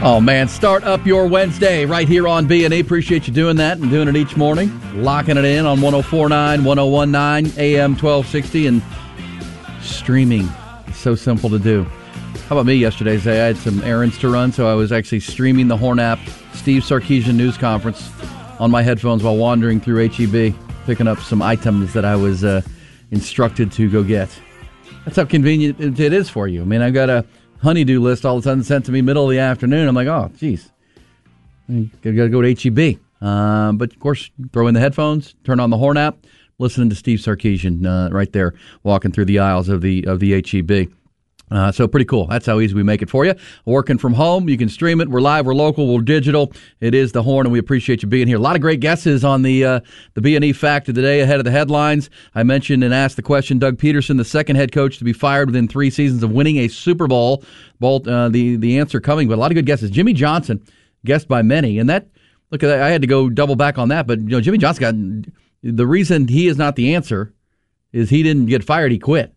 Oh, man, start up your Wednesday right here on B&E. Appreciate you doing that and doing it each morning. Locking it in on 104.9, 101.9, AM 1260, and streaming. It's so simple to do. How about me yesterday, Zay? I had some errands to run, so I was actually streaming the Horn app, Steve Sarkisian news conference, on my headphones while wandering through H-E-B, picking up some items that I was instructed to go get. That's how convenient it is for you. I mean, I've got a honeydew list all of a sudden sent to me middle of the afternoon. I'm like, oh, geez, I gotta go to H-E-B. But of course, throw in the headphones, turn on the Horn app, listening to Steve Sarkisian right there, walking through the aisles of the H-E-B. So pretty cool. That's how easy we make it for you. Working from home, you can stream it. We're live, we're local, we're digital. It is the Horn, and we appreciate you being here. A lot of great guesses on the B&E Fact of the Day ahead of the headlines. I mentioned and asked the question, Doug Peterson, the second head coach to be fired within 3 seasons of winning a Super Bowl. The answer coming, but a lot of good guesses. Jimmy Johnson, guessed by many. And that, look, I had to go double back on that, but Jimmy Johnson the reason he is not the answer is he didn't get fired, he quit.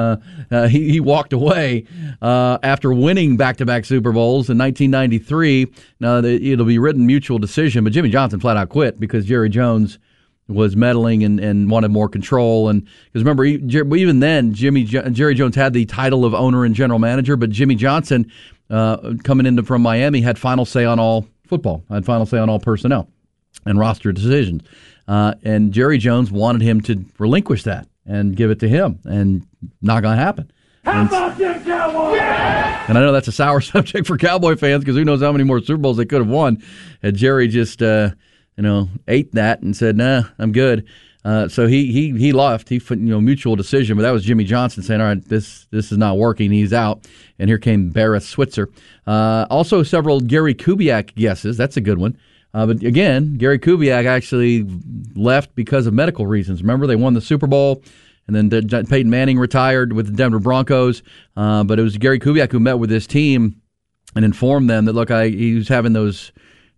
He walked away after winning back-to-back Super Bowls in 1993. Now, it'll be written mutual decision, but Jimmy Johnson flat out quit because Jerry Jones was meddling and wanted more control. And because remember, even then, Jerry Jones had the title of owner and general manager, but Jimmy Johnson, coming in from Miami, had final say on all football, had final say on all personnel and roster decisions. And Jerry Jones wanted him to relinquish that and give it to him, and not going to happen. How about them Cowboys? Yeah! And I know that's a sour subject for Cowboy fans because who knows how many more Super Bowls they could have won. And Jerry just, ate that and said, "Nah, I'm good." So he left. He mutual decision, but that was Jimmy Johnson saying, "All right, this is not working." He's out, and here came Barrett Switzer. Also, several Gary Kubiak guesses. That's a good one. But again, Gary Kubiak actually left because of medical reasons. Remember, they won the Super Bowl, and then Peyton Manning retired with the Denver Broncos. But it was Gary Kubiak who met with his team and informed them that, look, he was having those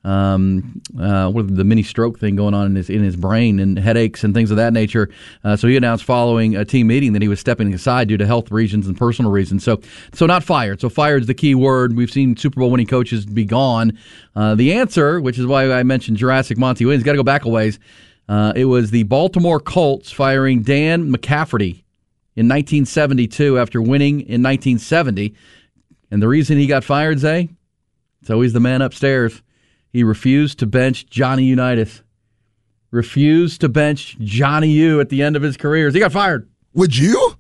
the mini stroke thing going on in his brain and headaches and things of that nature. So he announced following a team meeting that he was stepping aside due to health reasons and personal reasons. So not fired. So fired is the key word. We've seen Super Bowl winning coaches be gone. The answer, which is why I mentioned Jurassic Monty Williams, got to go back a ways. It was the Baltimore Colts firing Dan McCafferty in 1972 after winning in 1970. And the reason he got fired, Zay, it's always the man upstairs. He refused to bench Johnny Unitas. Refused to bench Johnny U at the end of his career. He got fired. Would you?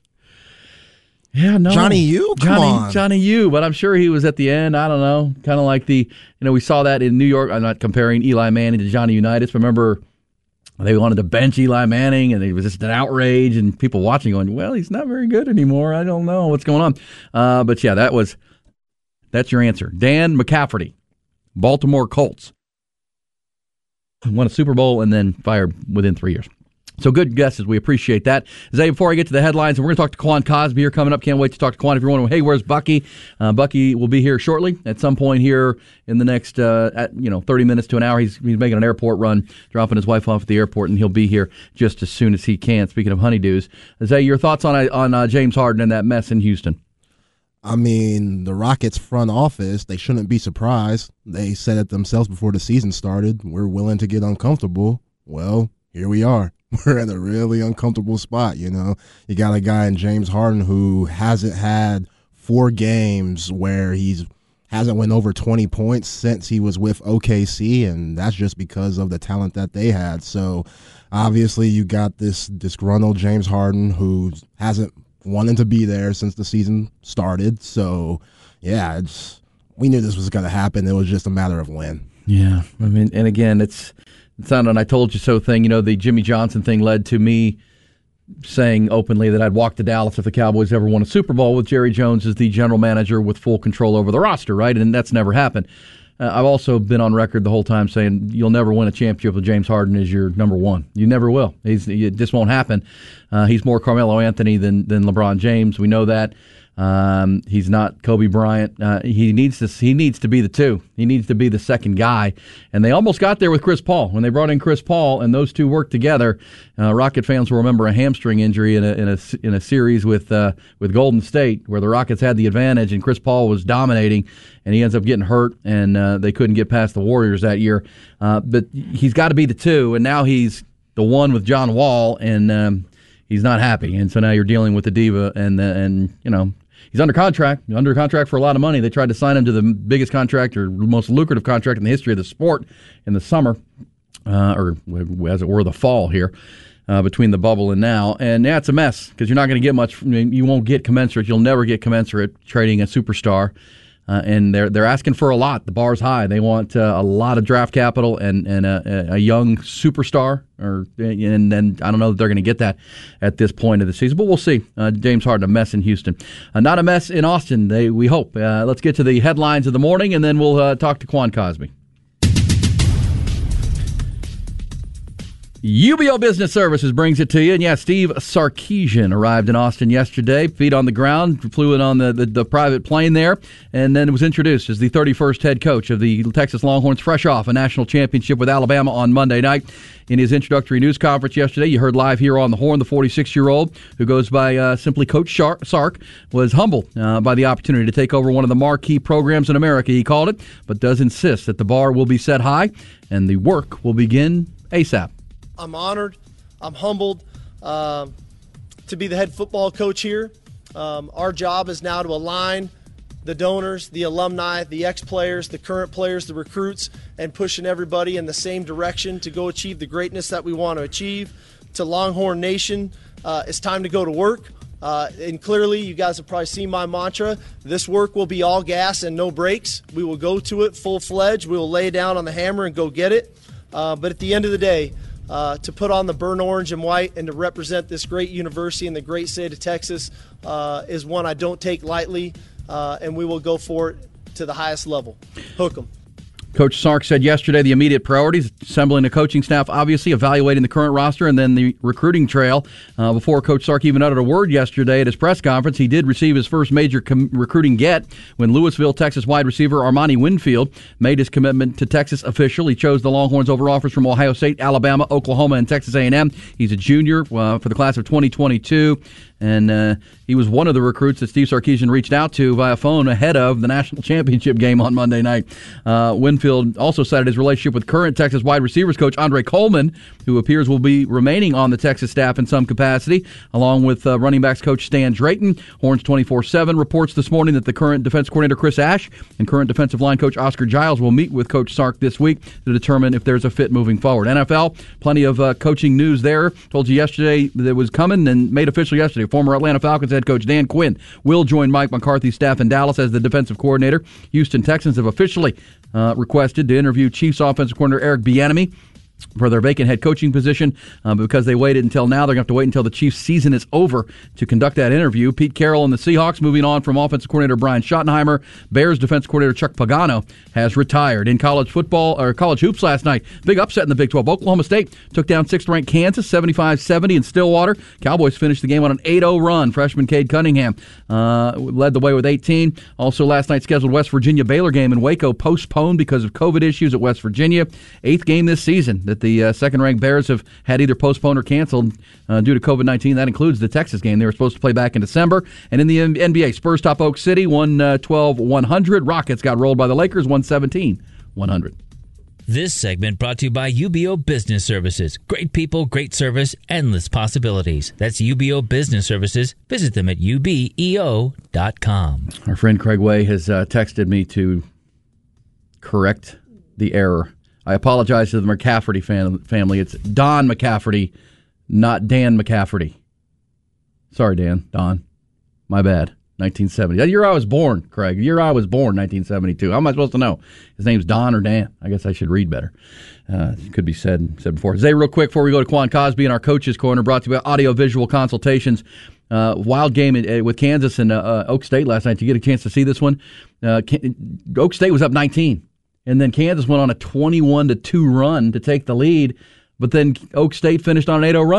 Yeah, no. Johnny U? Come on. Johnny U, but I'm sure he was at the end. I don't know. Kind of like we saw that in New York. I'm not comparing Eli Manning to Johnny Unitas. Remember, they wanted to bench Eli Manning, and it was just an outrage, and people watching going, well, he's not very good anymore. I don't know what's going on. But yeah, that's your answer. Dan McCafferty. Baltimore Colts won a Super Bowl and then fired within 3 years. So good guesses. We appreciate that. Zay, before I get to the headlines, we're going to talk to Quan Cosby here coming up. Can't wait to talk to Quan. If you're wondering, hey, where's Bucky? Bucky will be here shortly at some point here in the next 30 minutes to an hour. He's making an airport run, dropping his wife off at the airport, and he'll be here just as soon as he can. Speaking of honeydews, Zay, your thoughts on James Harden and that mess in Houston? I mean, the Rockets front office, they shouldn't be surprised. They said it themselves before the season started. We're willing to get uncomfortable. Well, here we are. We're in a really uncomfortable spot, You got a guy in James Harden who hasn't had 4 games where he hasn't went over 20 points since he was with OKC, and that's just because of the talent that they had. So, obviously, you got this disgruntled James Harden who hasn't wanting to be there since the season started. So, yeah, we knew this was going to happen. It was just a matter of when. Yeah, I mean, and again, it's not an I told you so thing. The Jimmy Johnson thing led to me saying openly that I'd walk to Dallas if the Cowboys ever won a Super Bowl with Jerry Jones as the general manager with full control over the roster, right? And that's never happened. I've also been on record the whole time saying you'll never win a championship with James Harden as your number one. You never will. It just won't happen. He's more Carmelo Anthony than LeBron James. We know that. He's not Kobe Bryant. He needs to be the two. He needs to be the second guy. And they almost got there with Chris Paul. When they brought in Chris Paul and those two worked together, Rocket fans will remember a hamstring injury in a series with Golden State where the Rockets had the advantage and Chris Paul was dominating, and he ends up getting hurt, and they couldn't get past the Warriors that year. But he's got to be the two, and now he's the one with John Wall, and he's not happy. And so now you're dealing with the diva, and you know, he's under contract for a lot of money. They tried to sign him to the biggest contract or most lucrative contract in the history of the sport in the summer, or as it were, the fall here, between the bubble and now. And yeah, it's a mess because you're not going to get much. I mean, you won't get commensurate. You'll never get commensurate trading a superstar. And they're asking for a lot. The bar's high. They want a lot of draft capital and a young superstar. And then I don't know that they're going to get that at this point of the season, but we'll see. James Harden, a mess in Houston, not a mess in Austin. We hope. Let's get to the headlines of the morning, and then we'll talk to Quan Cosby. UBEO Business Services brings it to you. And yeah, Steve Sarkisian arrived in Austin yesterday, feet on the ground, flew in on the private plane there, and then was introduced as the 31st head coach of the Texas Longhorns, fresh off a national championship with Alabama on Monday night. In his introductory news conference yesterday, you heard live here on the Horn, the 46-year-old, who goes by simply Coach Sark, was humbled by the opportunity to take over one of the marquee programs in America, he called it, but does insist that the bar will be set high and the work will begin ASAP. I'm honored. I'm humbled to be the head football coach here. Our job is now to align the donors, the alumni, the ex-players, the current players, the recruits, and pushing everybody in the same direction to go achieve the greatness that we want to achieve. To Longhorn Nation, it's time to go to work. And clearly, you guys have probably seen my mantra. This work will be all gas and no brakes. We will go to it full-fledged. We will lay down on the hammer and go get it. But at the end of the day, to put on the burnt orange and white and to represent this great university in the great state of Texas is one I don't take lightly, and we will go for it to the highest level. Hook 'em. Coach Sark said yesterday the immediate priorities, assembling the coaching staff, obviously, evaluating the current roster, and then the recruiting trail. Before Coach Sark even uttered a word yesterday at his press conference, he did receive his first major recruiting get when Louisville, Texas wide receiver Armani Winfield made his commitment to Texas official. He chose the Longhorns over offers from Ohio State, Alabama, Oklahoma, and Texas A&M. He's a junior for the class of 2022. And he was one of the recruits that Steve Sarkisian reached out to via phone ahead of the national championship game on Monday night. Winfield also cited his relationship with current Texas wide receivers coach Andre Coleman, who appears will be remaining on the Texas staff in some capacity, along with running backs coach Stan Drayton. Horns 24/7 reports this morning that the current defense coordinator Chris Ash and current defensive line coach Oscar Giles will meet with Coach Sark this week to determine if there's a fit moving forward. NFL, plenty of coaching news there. Told you yesterday that it was coming and made official yesterday. Former Atlanta Falcons head coach Dan Quinn will join Mike McCarthy's staff in Dallas as the defensive coordinator. Houston Texans have officially requested to interview Chiefs offensive coordinator Eric Bieniemy for their vacant head coaching position. Because they waited until now, they're going to have to wait until the Chiefs' season is over to conduct that interview. Pete Carroll and the Seahawks moving on from offensive coordinator Brian Schottenheimer. Bears defense coordinator Chuck Pagano has retired. In college football or college hoops last night, big upset in the Big 12. Oklahoma State took down 6th-ranked Kansas 75-70 in Stillwater. Cowboys finished the game on an 8-0 run. Freshman Cade Cunningham led the way with 18. Also last night's scheduled West Virginia Baylor game in Waco postponed because of COVID issues at West Virginia. 8th game this season that the second-ranked Bears have had either postponed or canceled due to COVID-19. That includes the Texas game they were supposed to play back in December. And in the NBA, Spurs top Oak City, 112-100. Rockets got rolled by the Lakers, 117-100. This segment brought to you by UBEO Business Services. Great people, great service, endless possibilities. That's UBEO Business Services. Visit them at ubeo.com. Our friend Craig Way has texted me to correct the error. I apologize to the McCafferty family. It's Don McCafferty, not Dan McCafferty. Sorry, Don. My bad. 1970. The year I was born, Craig. The year I was born, 1972. How am I supposed to know? His name's Don or Dan? I guess I should read better. It could be said before. Zay, real quick before we go to Quan Cosby and our Coaches Corner, brought to you by Audio Visual Consultations. Wild game with Kansas and Oak State last night. Did you get a chance to see this one? Oak State was up 19. And then Kansas went on a 21-2 run to take the lead, but then Oak State finished on an 8-0 run.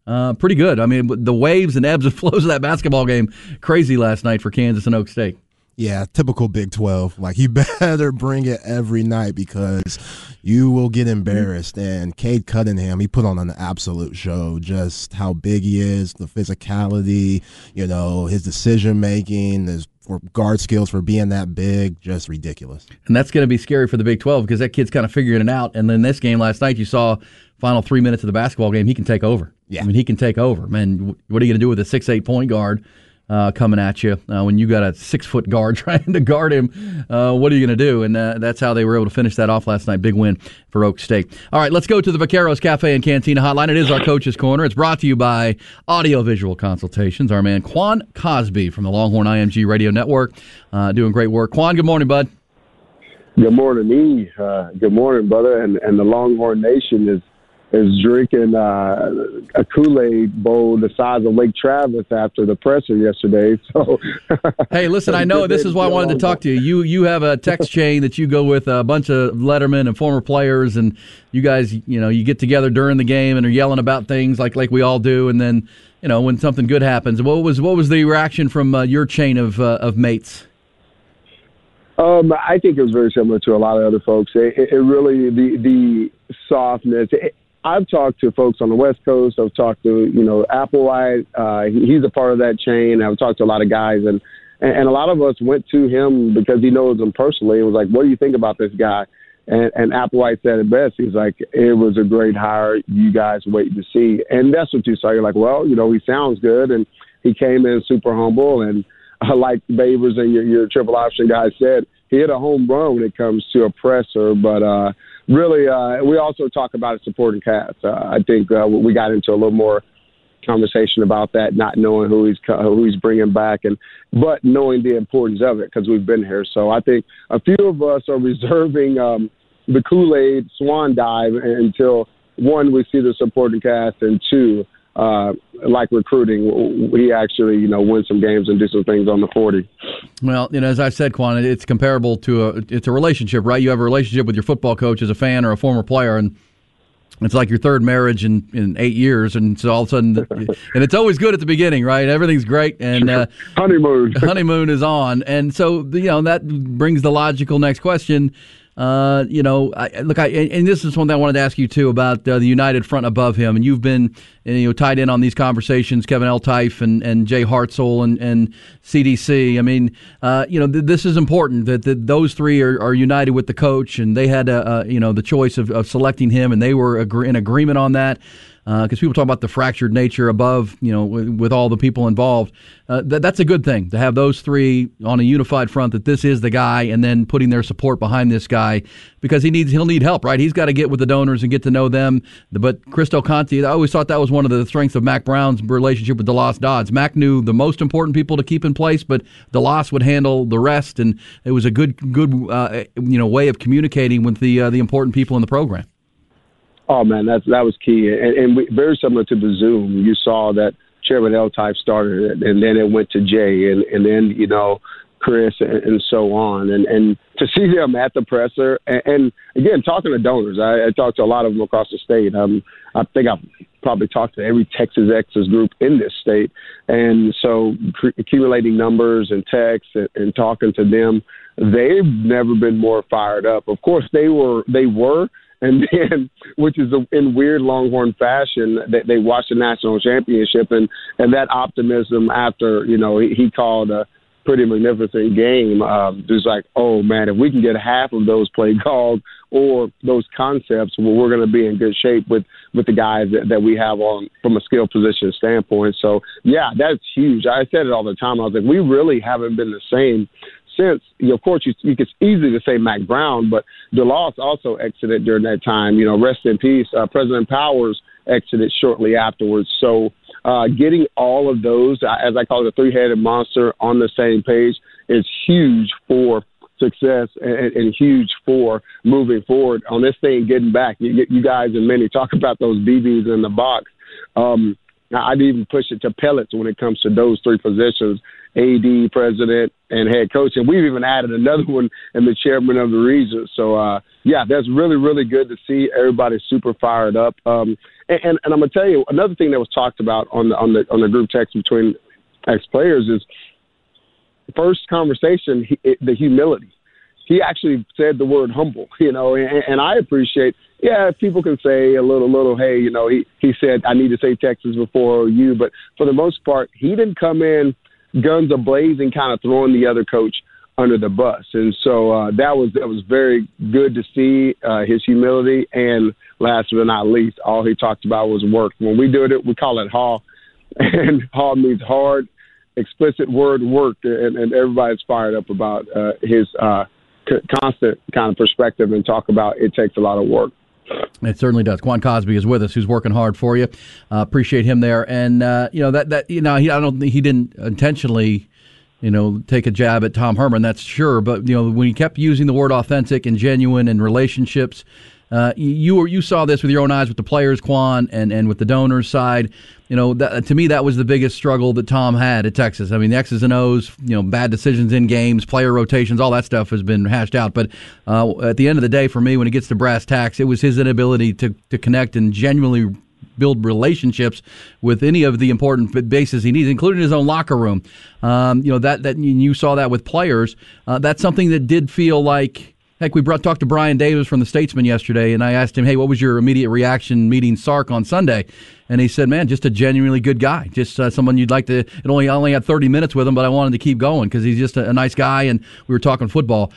pretty good. I mean, the waves and ebbs and flows of that basketball game, crazy last night for Kansas and Oak State. Yeah, typical Big 12. Like, you better bring it every night because you will get embarrassed. And Cade Cunningham, he put on an absolute show, just how big he is, the physicality, his decision-making, his guard skills for being that big, just ridiculous. And that's going to be scary for the Big 12 because that kid's kind of figuring it out. And then this game last night, you saw final 3 minutes of the basketball game, he can take over. Yeah. I mean, he can take over. Man, what are you going to do with a 6'8" point guard coming at you when you got a 6-foot guard trying to guard him? What are you going to do? And that's how they were able to finish that off last night. Big win for Oak State. All right, let's go to the Vaqueros Cafe and Cantina hotline. It is our Coach's Corner. It's brought to you by Audio-Visual Consultations. Our man Quan Cosby from the Longhorn IMG Radio Network doing great work. Quan, good morning, bud. Good morning, E. Good morning, brother. And the Longhorn Nation is drinking a Kool-Aid bowl the size of Lake Travis after the presser yesterday. So, hey, listen, I know this is why I wanted to talk to you. You have a text chain that you go with a bunch of Letterman and former players, and you guys, you get together during the game and are yelling about things like we all do, and then, when something good happens. What was the reaction from your chain of mates? I think it was very similar to a lot of other folks. It really, the softness. I've talked to folks on the West Coast. I've talked to, Applewhite. He's a part of that chain. I've talked to a lot of guys, and a lot of us went to him because he knows him personally and was like, what do you think about this guy? And Applewhite said it best. He's like, it was a great hire. You guys wait to see. And that's what you saw. You're like, well, he sounds good. And he came in super humble. And like Babers and your triple option guy said, he hit a home run when it comes to a presser. But really, we also talk about a supporting cast. I think we got into a little more conversation about that, not knowing who he's bringing back, but knowing the importance of it because we've been here. So I think a few of us are reserving the Kool-Aid swan dive until, one, we see the supporting cast, and two, like recruiting, we actually, win some games and do some things on the 40. Well, as I said, Quan, it's comparable to it's a relationship, right? You have a relationship with your football coach as a fan or a former player, and it's like your third marriage in 8 years, and so all of a sudden, and it's always good at the begining, right? Everything's great, and honeymoon is on, and so that brings the logical next question. And this is something I wanted to ask you too about the United front above him, and you've been tied in on these conversations, Kevin Eltife and Jay Hartzell and CDC. I mean, this is important that those three are united with the coach, and they had the choice of selecting him, and they were in agreement on that. Because people talk about the fractured nature above, with all the people involved. That's a good thing to have those three on a unified front, that this is the guy, and then putting their support behind this guy because he'll need help, right? He's got to get with the donors and get to know them. But Cristo Conti, I always thought that was one of the strengths of Mack Brown's relationship with DeLoss Dodds. Mack knew the most important people to keep in place, but DeLoss would handle the rest, and it was a good way of communicating with the important people in the program. Oh, man, that was key. And very similar to the Zoom, you saw that Chairman Eltife started it, and then it went to Jay, and then, Chris, and so on. And to see them at the presser, and again, talking to donors, I talked to a lot of them across the state. I think I've probably talked to every Texas Exes group in this state. And so accumulating numbers and texts and talking to them, they've never been more fired up. Of course, they were. And then, which is in weird Longhorn fashion, they watched the national championship and that optimism after, he called a pretty magnificent game. Just like, oh, man, if we can get half of those play called or those concepts, well, we're going to be in good shape with the guys that we have on from a skill position standpoint. So, yeah, that's huge. I said it all the time. I was like, we really haven't been the same since, of course, you could easily say Mack Brown, but DeLoss also exited during that time. Rest in peace. President Powers exited shortly afterwards. So getting all of those, as I call it, a three-headed monster on the same page is huge for success and huge for moving forward on this thing, getting back. You guys and many talk about those BBs in the box. I'd even push it to pellets when it comes to those three positions, AD, president, and head coach. And we've even added another one in the chairman of the region. So, that's really, really good to see everybody super fired up. And And I'm gonna tell you another thing that was talked about on the group text between ex-players is the first conversation, the humility. He actually said the word humble, and I appreciate. Yeah, people can say a little. Hey, he said I need to say Texas before you, but for the most part, he didn't come in guns a-blazing, kind of throwing the other coach under the bus, and so that was very good to see his humility. And last but not least, all he talked about was work. When we do it, we call it HAW, and HAW means hard, explicit word work, and everybody's fired up about his constant kind of perspective and talk about it takes a lot of work. It certainly does. Quan Cosby is with us, who's working hard for you. Appreciate him there, and I don't think he didn't intentionally, take a jab at Tom Herman. That's sure, but when he kept using the word authentic and genuine and relationships, you saw this with your own eyes with the players, Quan, and with the donors side. To me, that was the biggest struggle that Tom had at Texas. I mean, the X's and O's, bad decisions in games, player rotations, all that stuff has been hashed out. But at the end of the day, for me, when it gets to brass tacks, it was his inability to connect and genuinely build relationships with any of the important bases he needs, including his own locker room. That you saw that with players. That's something that did feel like. Heck, we talked to Brian Davis from the Statesman yesterday, and I asked him, hey, what was your immediate reaction meeting Sark on Sunday? And he said, man, just a genuinely good guy, just someone you'd like to. It only had 30 minutes with him, but I wanted to keep going because he's just a nice guy, and we were talking football.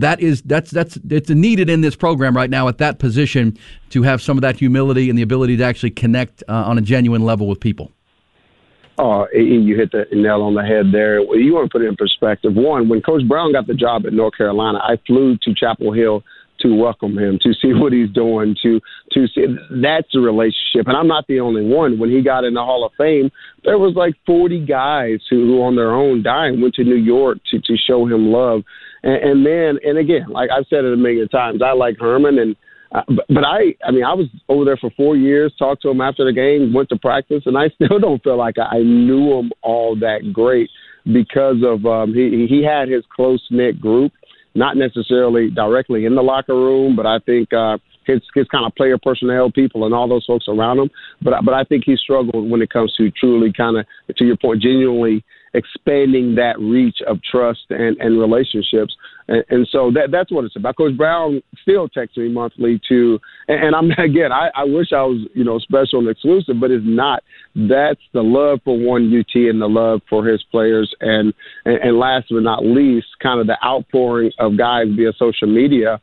It's needed in this program right now at that position to have some of that humility and the ability to actually connect on a genuine level with people. Oh, you hit the nail on the head there. Well, you want to put it in perspective. One, when Coach Brown got the job at North Carolina, I flew to Chapel Hill to welcome him, to see what he's doing, to see. That's a relationship. And I'm not the only one. When he got in the Hall of Fame, there was like 40 guys who on their own dime went to New York to show him love. And again, like I've said it a million times, I like Herman, and but I was over there for 4 years, talked to him after the game, went to practice, and I still don't feel like I knew him all that great because of he had his close-knit group, not necessarily directly in the locker room, but I think his kind of player personnel people and all those folks around him. But I think he struggled when it comes to truly kind of, to your point, genuinely expanding that reach of trust and relationships. And so that's what it's about. Coach Brown still texts me monthly and I'm, again, I wish I was, special and exclusive, but it's not. That's the love for UT and the love for his players. And last but not least, kind of the outpouring of guys via social media,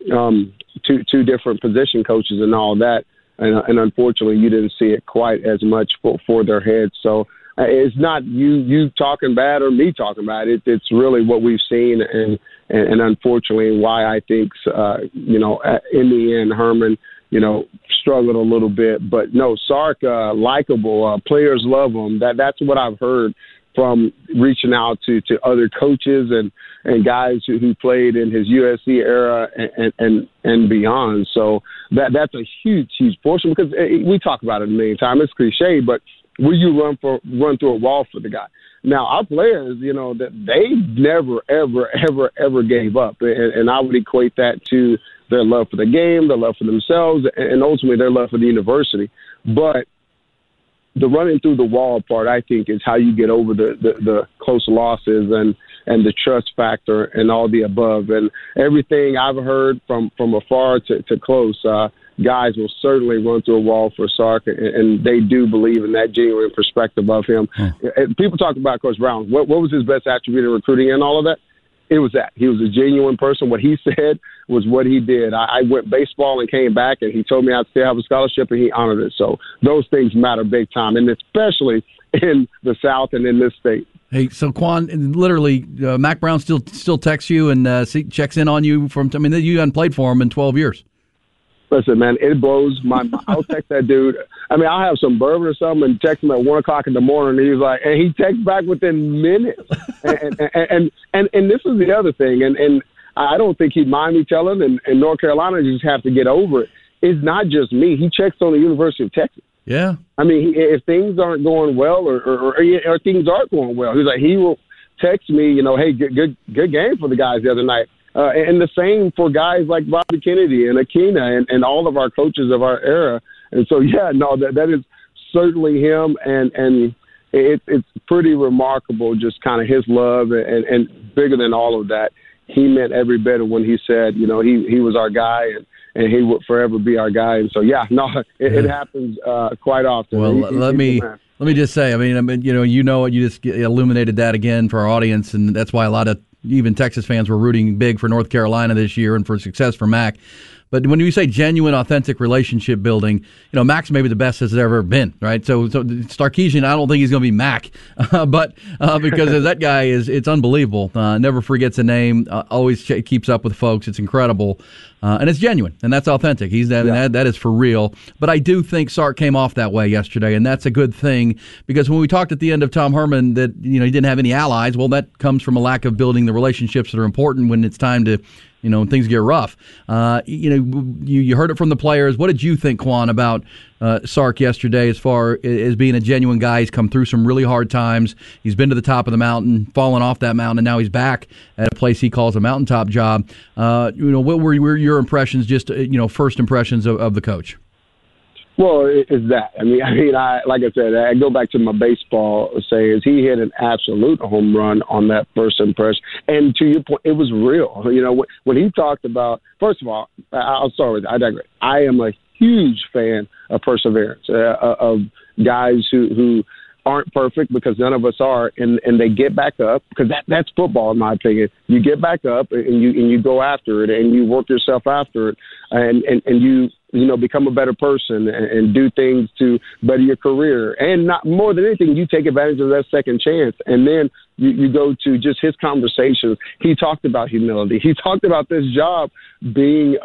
to different position coaches and all that. And unfortunately, you didn't see it quite as much for their heads. So it's not you talking bad or me talking bad. It's really what we've seen, and unfortunately why I think in the end Herman struggled a little bit. But no, Sark likable. Players love him. That's what I've heard from reaching out to other coaches and guys who played in his USC era and beyond. So that's a huge portion, because we talk about it a million times. It's cliche, but will you run through a wall for the guy? Now, our players, that they never, ever gave up. And I would equate that to their love for the game, their love for themselves, and ultimately their love for the university. But the running through the wall part, I think, is how you get over the close losses and the trust factor and all the above. And everything I've heard from afar to close, guys will certainly run through a wall for Sark, and they do believe in that genuine perspective of him. And people talk about Coach Brown. What was his best attribute in recruiting and all of that? It was that. He was a genuine person. What he said was what he did. I went baseball and came back, and he told me I'd still have a scholarship, and he honored it. So those things matter big time, and especially in the South and in this state. Hey, so Quan, literally, Mac Brown still texts you and checks in on you you hadn't played for him in 12 years. Listen, man, it blows my mind. I'll text that dude. I'll have some bourbon or something and text him at 1 o'clock in the morning. And he's like, and he texts back within minutes. and this is the other thing. And I don't think he'd mind me telling. And North Carolina just have to get over it. It's not just me. He checks on the University of Texas. Yeah. If things aren't going well or things aren't going well, he's like, he will text me, hey, good game for the guys the other night. And the same for guys like Bobby Kennedy and Akina and all of our coaches of our era. And so, yeah, no, that is certainly him. And it's pretty remarkable, just kind of his love, and bigger than all of that, he meant every bit of when he said, you know, he was our guy, and he would forever be our guy. And so, yeah, no, it happens quite often. Well, let me just say, I mean, you just illuminated that again for our audience, and that's why a lot of even Texas fans were rooting big for North Carolina this year and for success for Mac. But when you say genuine, authentic relationship building, Mac's maybe the best has ever been, right? So Sarkisian, I don't think he's going to be Mac, but because that guy it's unbelievable. Never forgets a name, always keeps up with folks. It's incredible, and it's genuine, and that's authentic. That is for real. But I do think Sark came off that way yesterday, and that's a good thing, because when we talked at the end of Tom Herman that he didn't have any allies, well, that comes from a lack of building the relationships that are important when it's time to. Things get rough. You heard it from the players. What did you think, Quan, about Sark yesterday as far as being a genuine guy? He's come through some really hard times. He's been to the top of the mountain, fallen off that mountain, and now he's back at a place he calls a mountaintop job. What were your impressions, just first impressions of the coach? Well, it's that. I mean, like I said, I go back to my baseball sayings. He hit an absolute home run on that first impression. And to your point, it was real. When he talked about, first of all, I'll start with, I digress. I am a huge fan of perseverance, of guys who aren't perfect, because none of us are, and they get back up, because that's football, in my opinion. You get back up and you go after it, and you work yourself after it, and you become a better person and do things to better your career. And not more than anything, you take advantage of that second chance. And then you go to just his conversations. He talked about humility. He talked about this job being,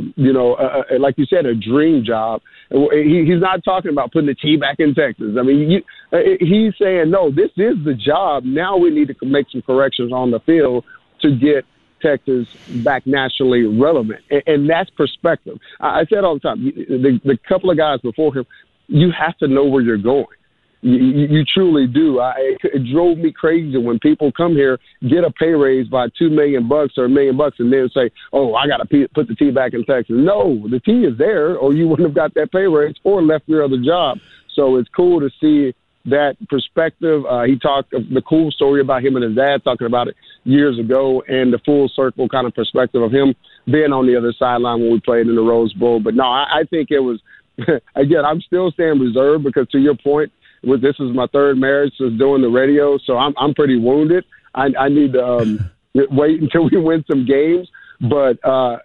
like you said, a dream job. He's not talking about putting the T back in Texas. I mean, he's saying, no, this is the job. Now we need to make some corrections on the field to get Texas back nationally relevant. And that's perspective. I said all the time, the couple of guys before him, you have to know where you're going. You truly do. It drove me crazy when people come here, get a pay raise by $2 million or $1 million, and then say, "Oh, I got to put the T back in Texas." No, the T is there, or you wouldn't have got that pay raise or left your other job. So it's cool to see that perspective. He talked the cool story about him and his dad talking about it years ago, and the full circle kind of perspective of him being on the other sideline when we played in the Rose Bowl. But no, I think it was. Again, I'm still staying reserved, because to your point, this is my third marriage since doing the radio, so I'm pretty wounded. I need to wait until we win some games. But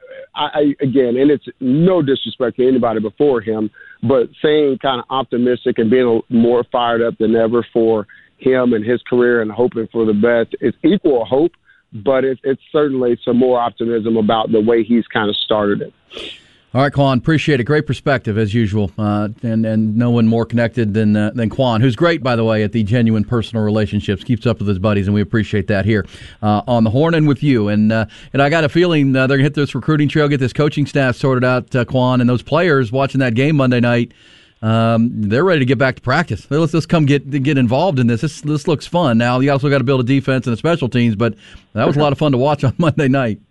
again, and it's no disrespect to anybody before him, but saying kind of optimistic and being more fired up than ever for him and his career and hoping for the best. It's equal hope, but it's certainly some more optimism about the way he's kind of started it. All right, Quan, appreciate it. Great perspective, as usual, and no one more connected than Quan, who's great, by the way, at the genuine personal relationships, keeps up with his buddies, and we appreciate that here on the Horn and with you. And I got a feeling they're going to hit this recruiting trail, get this coaching staff sorted out, Quan, and those players watching that game Monday night, they're ready to get back to practice. Let's come get involved in this. This looks fun. Now, you also got to build a defense and a special teams, but that was a lot of fun to watch on Monday night.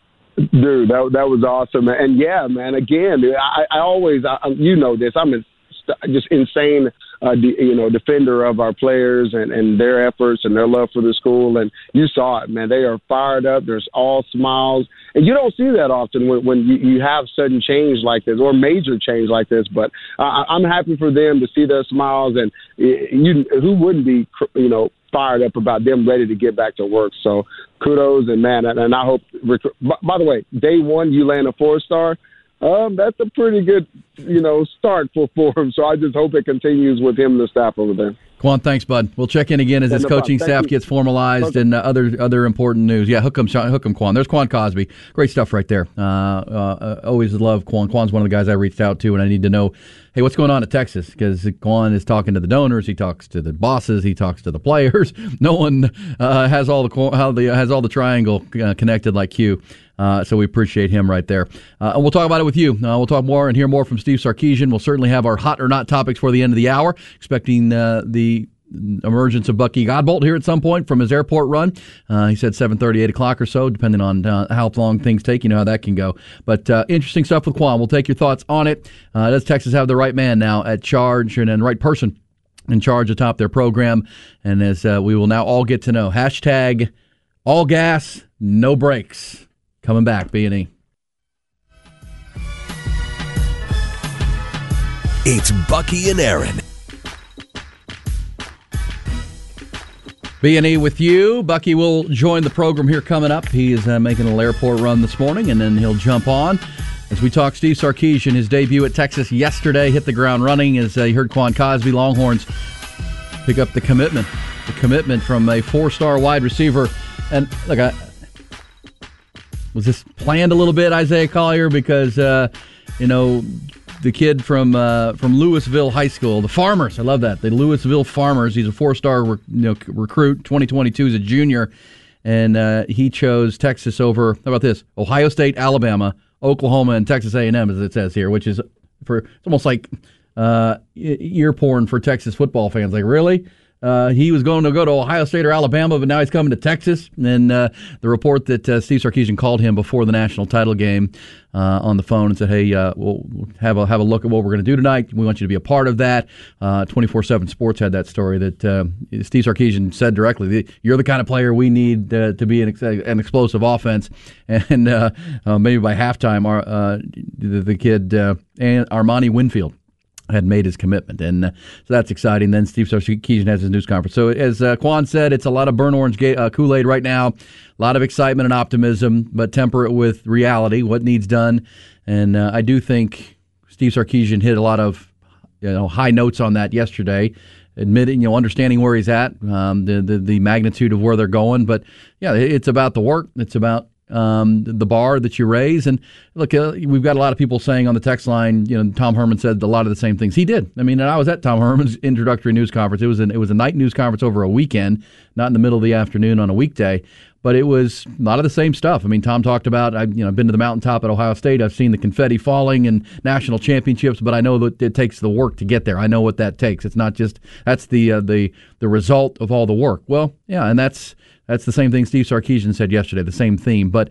Dude, that was awesome. And yeah, man, again, dude, I always, you know this, I'm just insane, defender of our players and their efforts and their love for the school. And you saw it, man. They are fired up. There's all smiles. And you don't see that often when you have sudden change like this or major change like this. But I'm happy for them to see their smiles. And who wouldn't be, fired up about them ready to get back to work. So kudos, and man, and I hope, by the way, day one, you land a 4-star. That's a pretty good, start for him. So I just hope it continues with him and the staff over there. Quan, thanks, bud. We'll check in again as this coaching staff gets formalized and other important news. Yeah, hook 'em, Quan. There's Quan Cosby. Great stuff right there. Always love Quan. Quan's one of the guys I reached out to, and I need to know, hey, what's going on at Texas? Because Quan is talking to the donors, he talks to the bosses, he talks to the players. No one has all the triangle connected like Q. So we appreciate him right there. And we'll talk about it with you. We'll talk more and hear more from Steve Sarkisian. We'll certainly have our hot or not topics for the end of the hour. Expecting the emergence of Bucky Godbolt here at some point from his airport run. He said 7:30, 8 o'clock or so, depending on how long things take. You know how that can go. But interesting stuff with Quan. We'll take your thoughts on it. Does Texas have the right man now at charge and the right person in charge atop their program? And as we will now all get to know, hashtag all gas, no brakes. Coming back, B&E. It's Bucky and Aaron. B&E with you. Bucky will join the program here coming up. He is making an airport run this morning, and then he'll jump on as we talk Steve Sarkisian. His debut at Texas yesterday hit the ground running as you heard Quan Cosby, Longhorns, pick up the commitment from a 4-star wide receiver. And look, was this planned a little bit, Isaiah Collier? Because, the kid from Louisville High School, the Farmers, I love that, the Louisville Farmers. He's a 4-star recruit, 2022 as a junior, and he chose Texas over, how about this, Ohio State, Alabama, Oklahoma, and Texas A&M, as it says here, which is it's almost like ear porn for Texas football fans. Like, really? He was going to go to Ohio State or Alabama, but now he's coming to Texas. And the report that Steve Sarkisian called him before the national title game on the phone and said, hey, we'll have a look at what we're going to do tonight. We want you to be a part of that. 24/7 Sports had that story that Steve Sarkisian said directly, you're the kind of player we need to be an explosive offense. And maybe by halftime, the kid, Armani Winfield, had made his commitment, and so that's exciting. Then Steve Sarkisian has his news conference. So as Quan said, it's a lot of burnt orange Kool-Aid right now, a lot of excitement and optimism, but temper it with reality, what needs done. And I do think Steve Sarkisian hit a lot of high notes on that yesterday, admitting, understanding where he's at, the magnitude of where they're going. But yeah, it's about the work. It's about the bar that you raise. And look, we've got a lot of people saying on the text line, Tom Herman said a lot of the same things. He did. I mean, and I was at Tom Herman's introductory news conference. It was a night news conference over a weekend, not in the middle of the afternoon on a weekday, but it was a lot of the same stuff. I mean, Tom talked about, I've been to the mountaintop at Ohio State. I've seen the confetti falling and national championships, but I know that it takes the work to get there. I know what that takes. It's not just, that's the result of all the work. Well, yeah, and that's the same thing Steve Sarkisian said yesterday, the same theme. But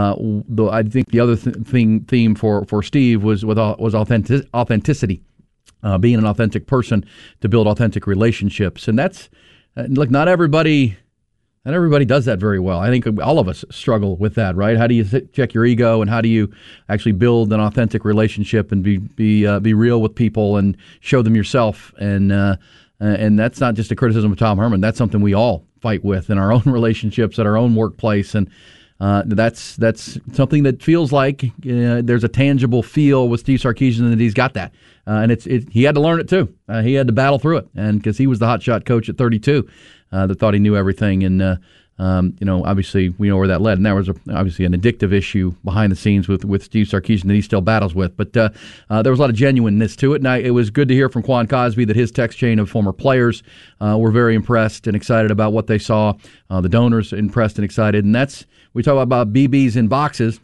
I think the other theme for Steve was authenticity, being an authentic person to build authentic relationships. And that's, look, not everybody does that very well. I think all of us struggle with that, right? How do you check your ego, and how do you actually build an authentic relationship and be real with people and show them yourself? And that's not just a criticism of Tom Herman. That's something we all fight with in our own relationships, at our own workplace, and that's something that feels like there's a tangible feel with Steve Sarkisian that he's got that, and he had to learn it too. He had to battle through it, and because he was the hotshot coach at 32 that thought he knew everything, and obviously we know where that led, and there was obviously an addictive issue behind the scenes with Steve Sarkisian that he still battles with. But there was a lot of genuineness to it, and it was good to hear from Quan Cosby that his text chain of former players were very impressed and excited about what they saw. The donors impressed and excited, and we talk about BBs in boxes.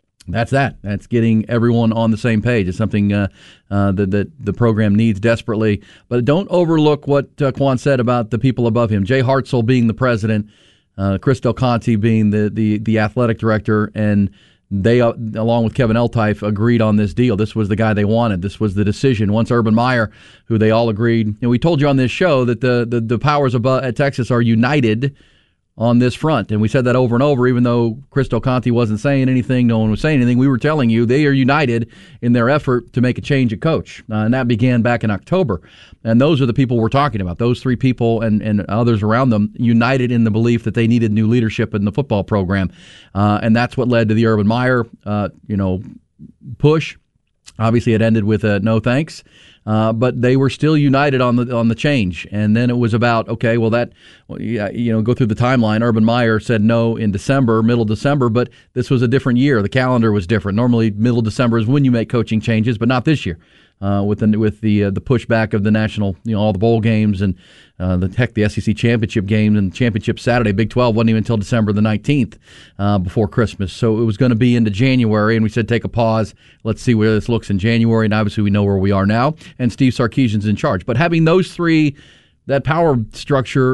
That's getting everyone on the same page. It's something that the program needs desperately. But don't overlook what Quan said about the people above him. Jay Hartzell being the president, Chris Del Conte being the athletic director, and they, along with Kevin Eltife, agreed on this deal. This was the guy they wanted. This was the decision. Once Urban Meyer, who they all agreed, and we told you on this show that the powers above at Texas are united on this front, and we said that over and over. Even though Chris Del Conte wasn't saying anything, no one was saying anything, we were telling you they are united in their effort to make a change at coach, and that began back in October. And those are the people we're talking about. Those three people and others around them united in the belief that they needed new leadership in the football program, and that's what led to the Urban Meyer, push. Obviously, it ended with a no thanks. But they were still united on the change, and then it was about go through the timeline. Urban Meyer said no in middle December, but this was a different year. The calendar was different. Normally, middle December is when you make coaching changes, but not this year. With the pushback of the national, all the bowl games and the SEC championship game and championship Saturday. Big 12 wasn't even until December the 19th before Christmas. So it was going to be into January, and we said take a pause. Let's see where this looks in January, and obviously we know where we are now, and Steve Sarkisian's in charge. But having those three that power structure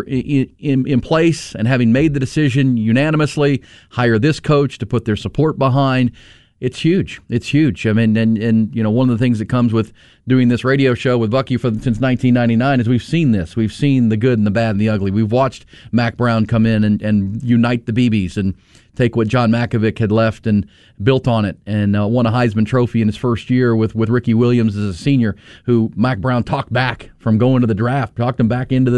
in place and having made the decision unanimously, hire this coach to put their support behind, it's huge. It's huge. I mean, and one of the things that comes with doing this radio show with Bucky since 1999 is we've seen this. We've seen the good and the bad and the ugly. We've watched Mack Brown come in and unite the BBs and take what John Mackovic had left and built on it, and won a Heisman Trophy in his first year with Ricky Williams as a senior, who Mack Brown talked back from going to the draft, talked him back into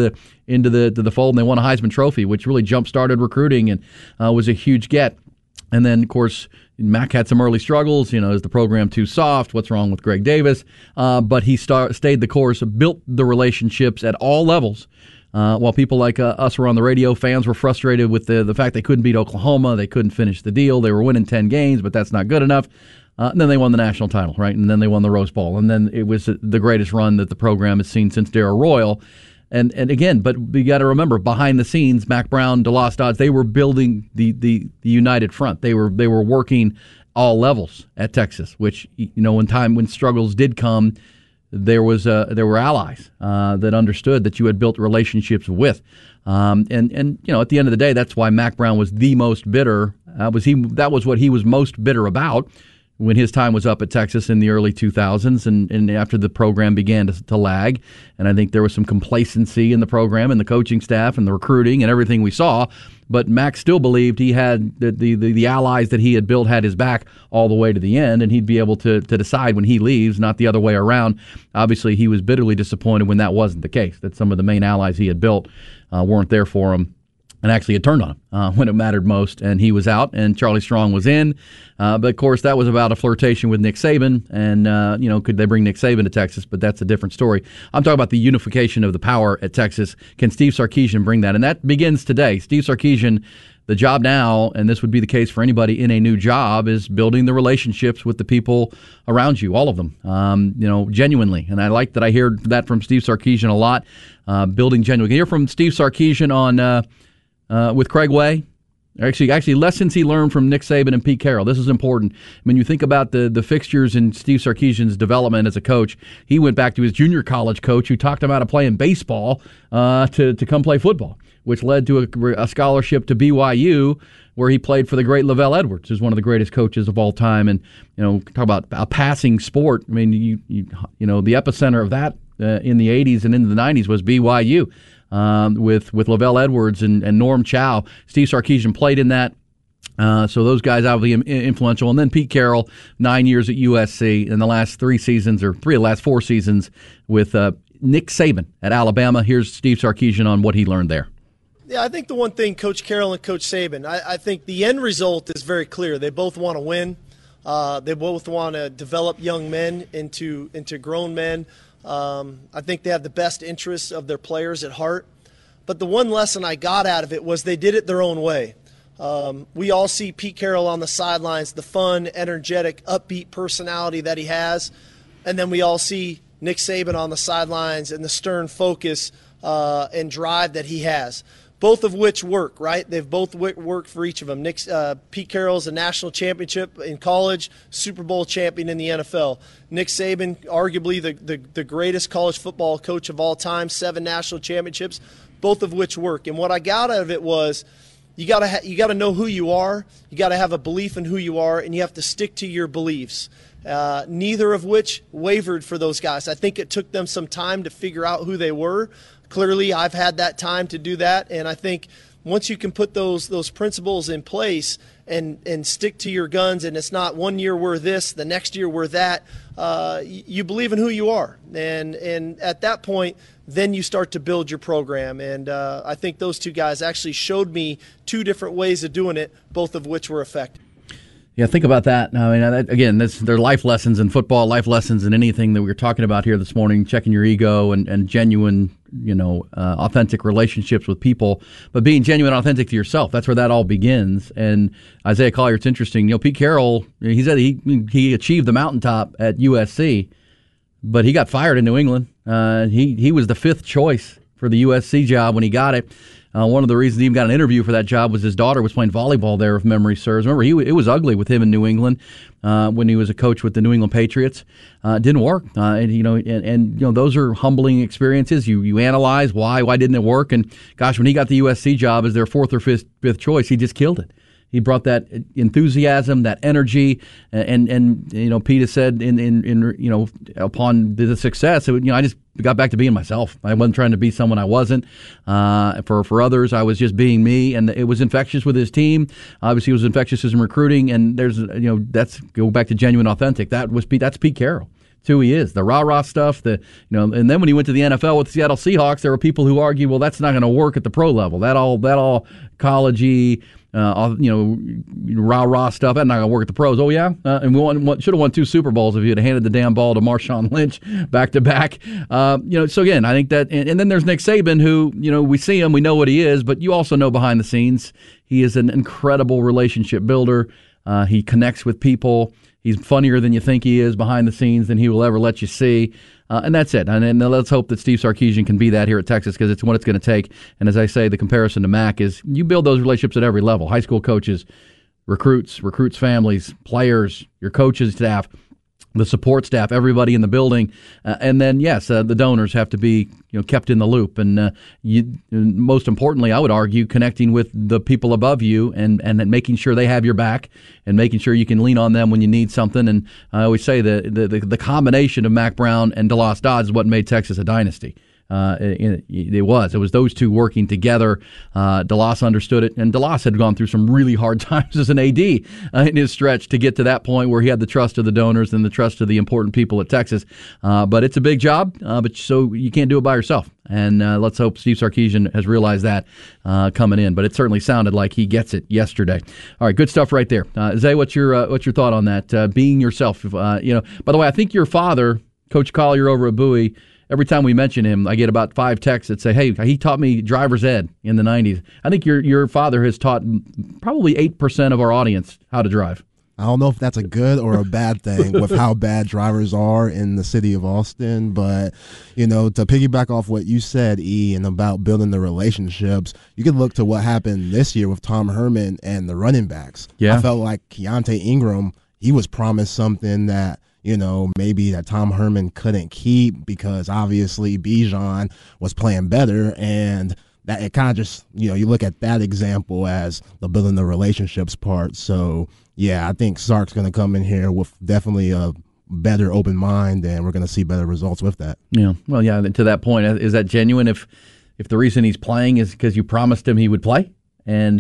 the fold, and they won a Heisman Trophy, which really jump-started recruiting and was a huge get. And then, of course, Mack had some early struggles. Is the program too soft? What's wrong with Greg Davis? But he stayed the course, built the relationships at all levels. While people like us were on the radio, fans were frustrated with the fact they couldn't beat Oklahoma. They couldn't finish the deal. They were winning 10 games, but that's not good enough. And then they won the national title, right? And then they won the Rose Bowl. And then it was the greatest run that the program has seen since Darrell Royal. And again, but you got to remember, behind the scenes, Mack Brown, DeLoss Dodds, they were building the united front. They were working all levels at Texas, which when struggles did come, there were allies that understood that you had built relationships with, and at the end of the day, that's why Mack Brown was the most bitter. That was what he was most bitter about when his time was up at Texas in the early 2000s and after the program began to lag. And I think there was some complacency in the program and the coaching staff and the recruiting and everything we saw. But Mack still believed he had the allies that he had built had his back all the way to the end, and he'd be able to decide when he leaves, not the other way around. Obviously, he was bitterly disappointed when that wasn't the case, that some of the main allies he had built weren't there for him and actually had turned on him when it mattered most, and he was out, and Charlie Strong was in. But, of course, that was about a flirtation with Nick Saban, and, could they bring Nick Saban to Texas? But that's a different story. I'm talking about the unification of the power at Texas. Can Steve Sarkisian bring that? And that begins today. Steve Sarkisian, the job now, and this would be the case for anybody in a new job, is building the relationships with the people around you, all of them, genuinely. And I like that I hear that from Steve Sarkisian a lot, building genuinely. You hear from Steve Sarkisian with Craig Way. Actually, lessons he learned from Nick Saban and Pete Carroll. This is important. When you think about the fixtures in Steve Sarkisian's development as a coach, he went back to his junior college coach who talked him out of playing baseball to come play football, which led to a scholarship to BYU, where he played for the great Lavelle Edwards, who's one of the greatest coaches of all time. And talk about a passing sport. I mean, the epicenter of that in the 80s and into the 90s was BYU. With Lavelle Edwards and Norm Chow. Steve Sarkisian played in that. So those guys obviously influential. And then Pete Carroll, 9 years at USC, and the last 3 seasons, or 3 of the last 4 seasons with Nick Saban at Alabama. Here's Steve Sarkisian on what he learned there. Yeah, I think the one thing, Coach Carroll and Coach Saban, I think the end result is very clear. They both want to win. They both want to develop young men into grown men. I think they have the best interests of their players at heart. But the one lesson I got out of it was they did it their own way. We all see Pete Carroll on the sidelines, the fun, energetic, upbeat personality that he has. And then we all see Nick Saban on the sidelines and the stern focus and drive that he has. Both of which work, right? They've both worked for each of them. Pete Carroll's a national championship in college, Super Bowl champion in the NFL. Nick Saban, arguably the greatest college football coach of all time, 7 national championships, both of which work. And what I got out of it was you got to know who you are, you got to have a belief in who you are, and you have to stick to your beliefs. Neither of which wavered for those guys. I think it took them some time to figure out who they were. Clearly, I've had that time to do that, and I think once you can put those principles in place and stick to your guns, and it's not 1 year we're this, the next year we're that, you believe in who you are. And at that point, then you start to build your program. And I think those 2 guys actually showed me 2 different ways of doing it, both of which were effective. Yeah, think about that. I mean, again, they're life lessons in football, life lessons in anything that we were talking about here this morning, checking your ego and genuine, authentic relationships with people, but being genuine and authentic to yourself. That's where that all begins. And Isaiah Collier, it's interesting. Pete Carroll, he said he achieved the mountaintop at USC, but he got fired in New England. He was the 5th choice for the USC job when he got it. One of the reasons he even got an interview for that job was his daughter was playing volleyball there, if memory serves. Remember, it was ugly with him in New England when he was a coach with the New England Patriots. It didn't work, and those are humbling experiences. You analyze why didn't it work, and gosh, when he got the USC job as their fourth or fifth choice, he just killed it. He brought that enthusiasm, that energy, and Pete has said in upon the success, I just got back to being myself. I wasn't trying to be someone I wasn't. For others, I was just being me, and it was infectious with his team. Obviously, it was infectious in recruiting, and there's that's go back to genuine, authentic. That's Pete Carroll. That's who he is. The rah-rah stuff, and then when he went to the NFL with the Seattle Seahawks, there were people who argue, well, that's not going to work at the pro level. That all college-y, rah-rah stuff, that's not going to work at the pros. Oh, yeah? And we should have won 2 Super Bowls if you had handed the damn ball to Marshawn Lynch back-to-back. So, again, I think that – and then there's Nick Saban who, we see him, we know what he is, but you also know behind the scenes he is an incredible relationship builder. He connects with people. He's funnier than you think he is behind the scenes than he will ever let you see. And that's it. And let's hope that Steve Sarkisian can be that here at Texas because it's what it's going to take. And as I say, the comparison to Mac is you build those relationships at every level. High school coaches, recruits families, players, your coaches staff, the support staff, everybody in the building. And then, yes, the donors have to be kept in the loop. And most importantly, I would argue, connecting with the people above you and making sure they have your back and making sure you can lean on them when you need something. And I always say the combination of Mac Brown and DeLoss Dodds is what made Texas a dynasty. It was those two working together. DeLoss understood it, and DeLoss had gone through some really hard times as an AD in his stretch to get to that point where he had the trust of the donors and the trust of the important people at Texas. But it's a big job, so you can't do it by yourself. And let's hope Steve Sarkisian has realized that coming in. But it certainly sounded like he gets it yesterday. All right, good stuff right there. Zay, what's your thought on that? Being yourself. By the way, I think your father, Coach Collier over at Bowie. Every time we mention him, I get about 5 texts that say, hey, he taught me driver's ed in the 90s. I think your father has taught probably 8% of our audience how to drive. I don't know if that's a good or a bad thing with how bad drivers are in the city of Austin. But, to piggyback off what you said, E, and about building the relationships, you can look to what happened this year with Tom Herman and the running backs. Yeah. I felt like Keontae Ingram, he was promised something that, maybe that Tom Herman couldn't keep because obviously Bijan was playing better, and that it kind of just, you look at that example as the building the relationships part. So, yeah, I think Sark's going to come in here with definitely a better open mind, and we're going to see better results with that. Yeah, well, yeah, to that point, is that genuine if the reason he's playing is because you promised him he would play, and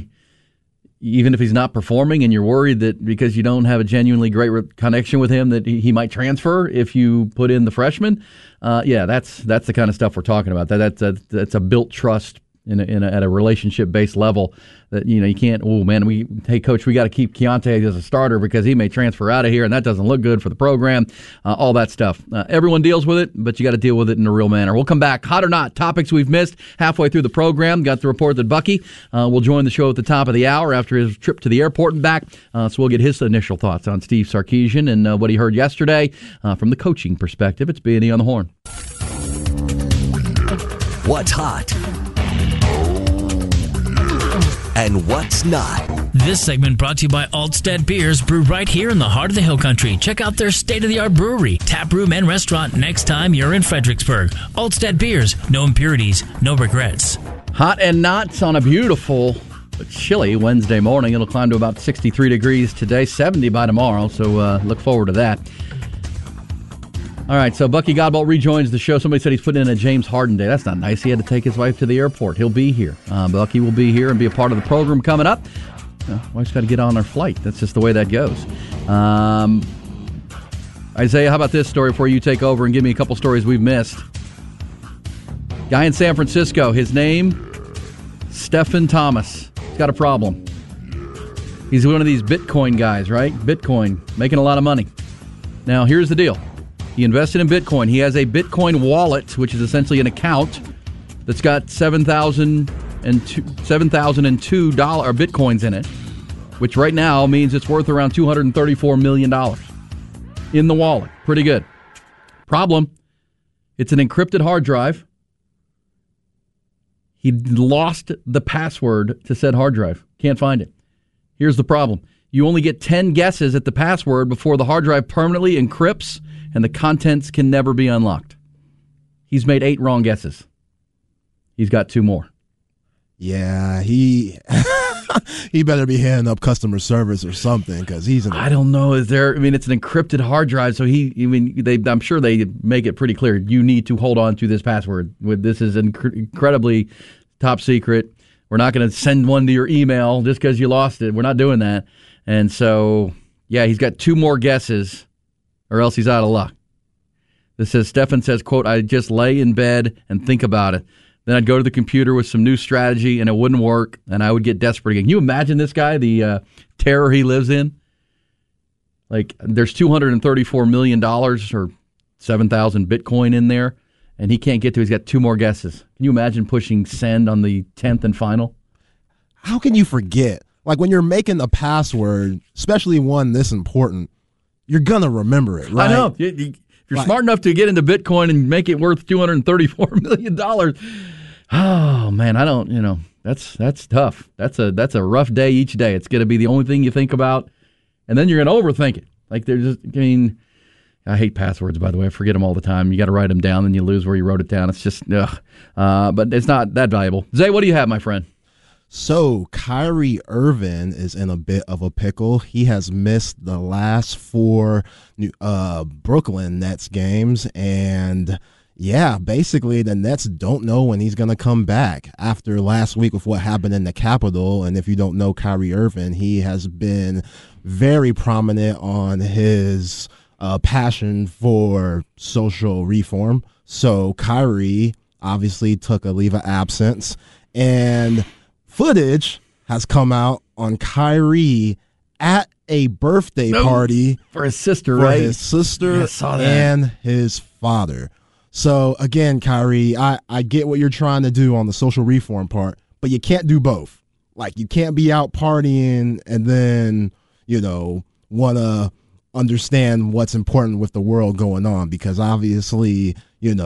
even if he's not performing and you're worried that because you don't have a genuinely great connection with him that he might transfer if you put in the freshman, that's the kind of stuff we're talking about. That's a built trust at a relationship-based level that, you can't, hey, Coach, we got to keep Keontae as a starter because he may transfer out of here, and that doesn't look good for the program, all that stuff. Everyone deals with it, but you got to deal with it in a real manner. We'll come back. Hot or not, topics we've missed halfway through the program. Got the report that Bucky will join the show at the top of the hour after his trip to the airport and back, so we'll get his initial thoughts on Steve Sarkisian and what he heard yesterday from the coaching perspective. It's B&E on the Horn. What's hot? And what's not? This segment brought to you by Altstead Beers, brewed right here in the heart of the Hill Country. Check out their state-of-the-art brewery, tap room, and restaurant next time you're in Fredericksburg. Altstead Beers, no impurities, no regrets. Hot and not on a beautiful but chilly Wednesday morning. It'll climb to about 63 degrees today, 70 by tomorrow, so look forward to that. All right, so Bucky Godbolt rejoins the show. Somebody said he's putting in a James Harden day. That's not nice. He had to take his wife to the airport. He'll be here. Bucky will be here and be a part of the program coming up. Wife's got to get on her flight. That's just the way that goes. Isaiah, how about this story before you take over and give me a couple stories we've missed? Guy in San Francisco, his name, Stephen Thomas. He's got a problem. He's one of these Bitcoin guys, right? Bitcoin, making a lot of money. Now, here's the deal. He invested in Bitcoin. He has a Bitcoin wallet, which is essentially an account that's got 7,002 Bitcoins in it, which right now means it's worth around $234 million in the wallet. Pretty good. Problem, it's an encrypted hard drive, He lost the password to said hard drive. Can't find it. Here's the problem. You only get 10 guesses at the password before the hard drive permanently encrypts and the contents can never be unlocked. He's made 8 wrong guesses. He's got 2 more. Yeah, he better be handing up customer service or something because he's. I don't know. It's an encrypted hard drive, so I'm sure they make it pretty clear. You need to hold on to this password. This is incredibly top secret. We're not going to send one to your email just because you lost it. We're not doing that. And so, yeah, he's got 2 more guesses, or else he's out of luck. This says, Stefan says, quote, "I just lay in bed and think about it. Then I'd go to the computer with some new strategy, and it wouldn't work, and I would get desperate again." Can you imagine this guy, the terror he lives in? Like, there's $234 million or 7,000 Bitcoin in there, and he can't get to it. He's got 2 more guesses. Can you imagine pushing send on the 10th and final? How can you forget? Like, when you're making a password, especially one this important, you're going to remember it, right? I know. If you're smart enough to get into Bitcoin and make it worth $234 million, oh, man, that's tough. That's a rough day each day. It's going to be the only thing you think about, and then you're going to overthink it. Like, I hate passwords, by the way. I forget them all the time. You got to write them down, then you lose where you wrote it down. It's just, ugh. But it's not that valuable. Zay, what do you have, my friend? So, Kyrie Irving is in a bit of a pickle. He has missed the last 4 Brooklyn Nets games, and yeah, basically the Nets don't know when he's going to come back after last week with what happened in the Capitol. And if you don't know Kyrie Irving, he has been very prominent on his passion for social reform. So Kyrie obviously took a leave of absence, and footage has come out on Kyrie at a birthday party for his sister, right? His sister saw that. And his father. So again, Kyrie, I get what you're trying to do on the social reform part, but you can't do both. Like, you can't be out partying and then, want to understand what's important with the world going on, because obviously,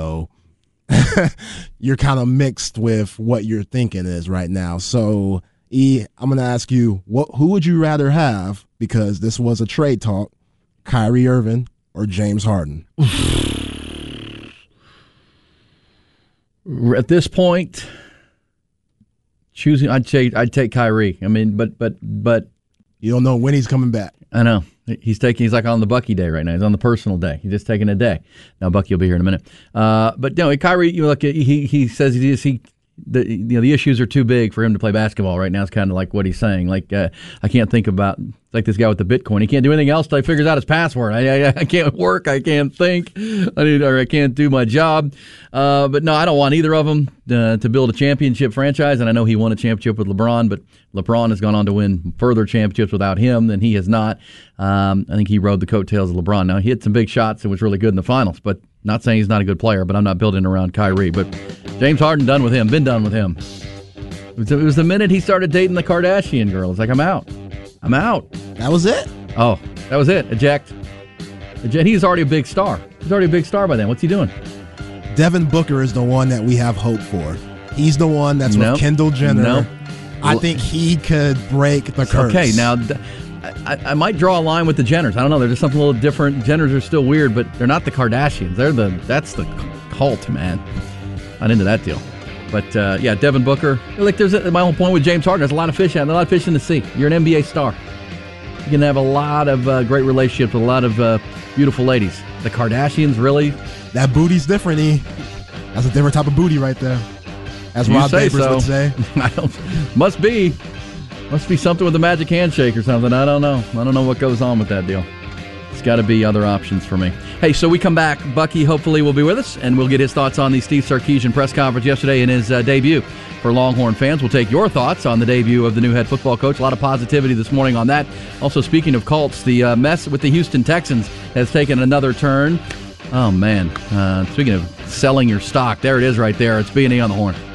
you're kind of mixed with what you're thinking is right now. So, E, I'm going to ask you, who would you rather have, because this was a trade talk, Kyrie Irving or James Harden? At this point, choosing, I'd take Kyrie. I mean, but you don't know when he's coming back. I know. He's like on the Bucky day right now. He's on the personal day. He's just taking a day. Now Bucky will be here in a minute. But no, Kyrie, look, he says the issues are too big for him to play basketball right now. It's kind of like what he's saying. Like, I can't think about, like this guy with the Bitcoin. He can't do anything else till he figures out his password. I can't work. I can't think. I can't do my job. But no, I don't want either of them to build a championship franchise. And I know he won a championship with LeBron, but LeBron has gone on to win further championships without him than he has not. I think he rode the coattails of LeBron. Now, he hit some big shots and was really good in the finals, but not saying he's not a good player, but I'm not building around Kyrie. But James Harden, been done with him. It was the minute he started dating the Kardashian girl. It's like, I'm out. That was it? Oh, that was it. Eject. He's already a big star. He's already a big star by then. What's he doing? Devin Booker is the one that we have hope for. He's the one that's with Kendall Jenner. Nope. I think he could break the curse. Okay, now I might draw a line with the Jenners. I don't know. They're just something a little different. Jenners are still weird, but they're not the Kardashians. That's the cult, man. Not into that deal. But yeah, Devin Booker. Like, my whole point with James Harden. There's a lot of fish out. There's a lot of fish in the sea. You're an NBA star. You can have a lot of great relationships with a lot of beautiful ladies. The Kardashians, really? That booty's different, E. That's a different type of booty right there. As Rob Babers would say. Must be something with a magic handshake or something. I don't know. I don't know what goes on with that deal. It's got to be other options for me. Hey, so we come back. Bucky hopefully will be with us, and we'll get his thoughts on the Steve Sarkisian press conference yesterday and his debut for Longhorn fans. We'll take your thoughts on the debut of the new head football coach. A lot of positivity this morning on that. Also, speaking of cults, the mess with the Houston Texans has taken another turn. Oh, man. Speaking of selling your stock, there it is right there. It's B&E on the Horn.